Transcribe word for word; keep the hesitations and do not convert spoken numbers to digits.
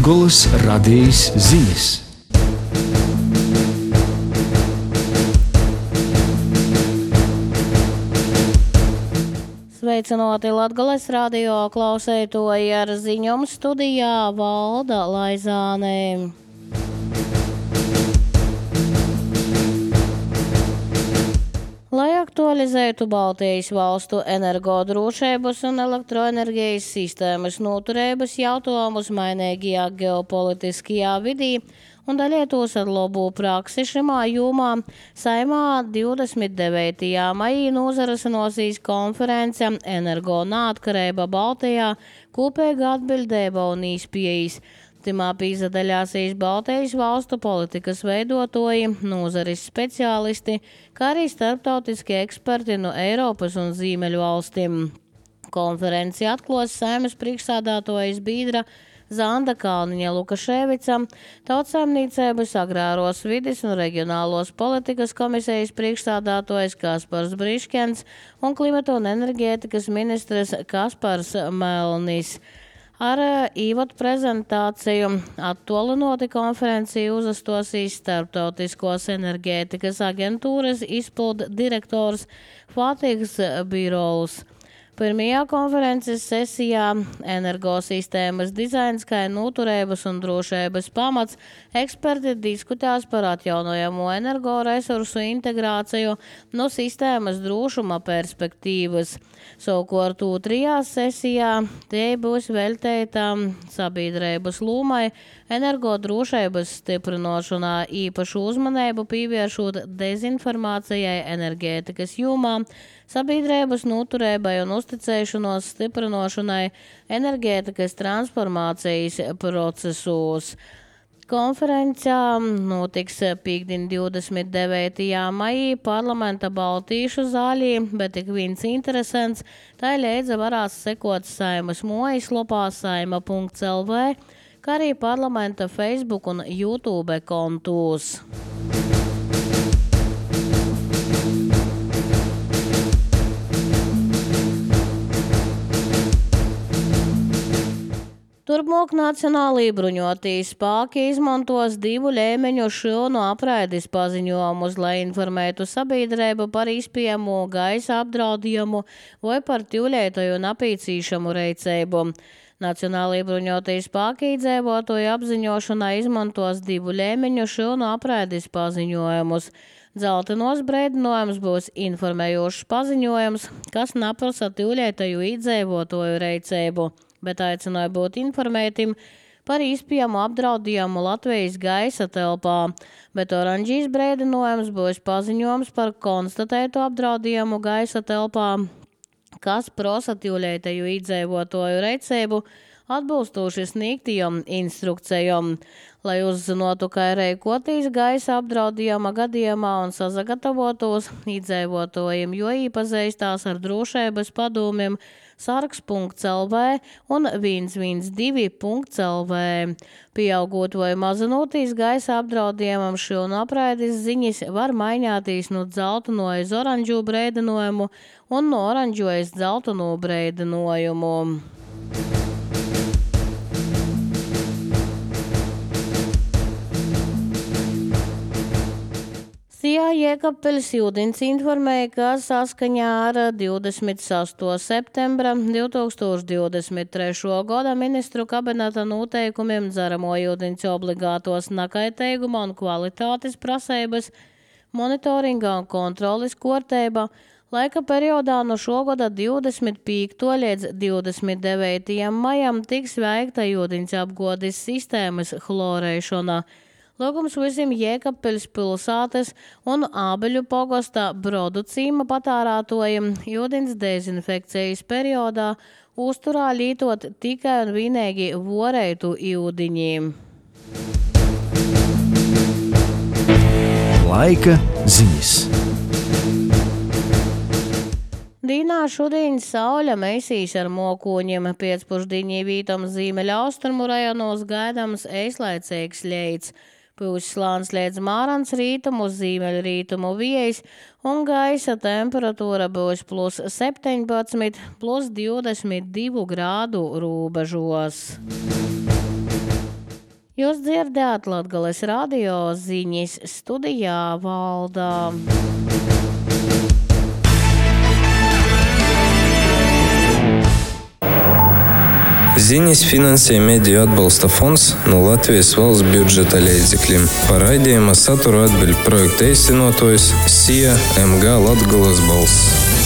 Latgoles radijas ziņas. Sveicināti Latgoles radio klausētoji, ar ziņām studijā Valda Laizāne. Lai aktualizētu Baltijas valstu energodrošības un elektroenerģijas sistēmas noturības jautājumus mainīgajā ģeopolitiskajā vidī un dalītos ar labu praksi šimā jomā, Saeimā divdesmit devītajā maijā nozarasinosies konference Energo neatkarība Baltijā, kopīga atbildība un īspējas. Timā pīzadaļāsīs Baltijas valstu politikas veidotoji, nozares speciālisti, kā arī starptautiski eksperti no Eiropas un Ziemeļu valstīm. Konferenci atklās Saeimas priekšsādātojas biedra Zanda Kalniņa Lukaševica, Tautsaimniecības, agrāros vides un reģionālos politikas komisijas priekšsādātojas Kaspars Briškens un klimata un enerģētikas ministrs Kaspars Melnis. Ar īvadu prezentāciju attālināti konferenciju uzastosīs Starptautiskos enerģētikas aģentūras izpildu direktors Fatihs Birovs. Pirmajā konferences sesijā energosistēmas dizains, kā noturības un drošības pamats, eksperti diskutēs par atjaunojamo energoresursu integrāciju no sistēmas drošuma perspektīvas. Savukārt otrajā sesijā tie būs veltīta sabiedrības lomai energodrošības stiprināšanā, īpašu uzmanību pievēršot dezinformācijai enerģētikas jomā, sabiedrības noturībai un uzticēšanos stiprināšanai enerģētikas transformācijas procesos. Konferencē notiks piektdien divdesmit devītajā maijā parlamenta Baltīšu zālī, bet ik viens interesants, tā līdzi varās sekot Saeimas mājaslapā saima punkts el vē, kā arī parlamenta Facebook un YouTube kontos. Turpmāk Nacionālajie bruņotie spēki izmantos divu līmeņu šūnu apraides paziņojumus, lai informētu sabiedrību par iespējamo gaisa apdraudējumu vai par tūlētoju napīcīšamu rīcību. Nacionālajie bruņotie spēki iedzīvotāju apziņošanai izmantos divu līmeņu šūnu apraides paziņojumus. Dzeltenos brīdinājums būs informējošs paziņojums, kas neprasa tūlētoju iedzīvotāju rīcību, bet aicināja būt informētim par iespējamu apdraudējumu Latvijas gaisa telpā, bet oranžīs brīdinājums būs paziņojums par konstatētu apdraudējumu gaisa telpā, kas prasa tūlētoju iedzīvotāju rīcību atbilstoši sniegtajām instrukcijām. Lai uzzinātu, kā rīkoties gaisa apdraudējuma gadījumā un sagatavotos iedzīvotājiem, jo iepazīstās ar drošības padomiem sargs punkts el vē un viens viens divi punkts el vē. Pieaugot vai mazinoties gaisa apdraudējumam, šūnu apraides ziņas var mainīties no dzelteno uz oranžu brīdinājumu un no oranžu uz dzelteno brīdinājumu. Sijā Jēkabpeļs Jūdins informēja, ka saskaņā ar divdesmit sesto septembra divtūkstoš divdesmit trešo gada ministru kabineta noteikumiem dzeramo ūdens obligātos nekaitīguma un kvalitātes prasības, monitoringa un kontroles kārtība laika periodā no šogada divdesmit piekto līdz divdesmit devītajam maijam tiks veikta ūdens apgādes sistēmas chlorēšana. Lūgums visiem Jēkabpeļs pilsētas un Ābeļu pogasta Brodu cīma patērētojiem ūdens dezinfekcijas periodā uzturā lietot tikai un vienīgi voreitu ūdeņiem. Laika ziņas. Dīnā šodien saule mēsīs ar mokoņiem, pēcpusdienī vītam Ziemeļa austrumu rajonos gaidāms īslaicīgs ļeids. Pūs slāns līdz mārans rītumu uz ziemeļu rītumu viejas un gaisa temperatūra būs plus septiņpadsmit, plus divdesmit divu grādu robežos. Jūs dzirdējāt Latgales radio ziņas, studijā Valda. Ziņas finansē Mediju atbalsta fonds no Latvijas valsts budžeta līdzekļiem. Par raidījuma saturu atbild projekta īstenotājs S I A M G Latgales balss.